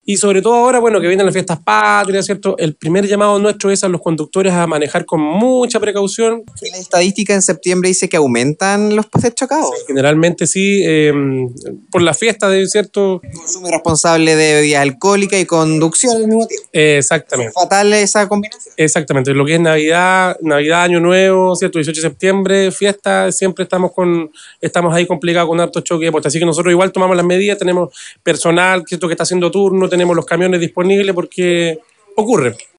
Y sobre todo ahora, bueno, que vienen las fiestas patrias, ¿cierto? El primer llamado nuestro es a los conductores a manejar con mucha precaución. Y la estadística en septiembre dice que aumentan los pases chocados. Generalmente sí, por la fiesta, ¿cierto? Consumo irresponsable de bebidas alcohólicas y conducción al mismo tiempo. Exactamente. Fatal esa combinación. Exactamente, lo que es Navidad, Año Nuevo, ¿cierto? 18 de septiembre, fiesta, siempre estamos ahí complicados con hartos choques de puestas. Así que nosotros igual tomamos las medidas, tenemos personal, ¿cierto? Que está haciendo turno, tenemos los camiones disponibles porque ocurre.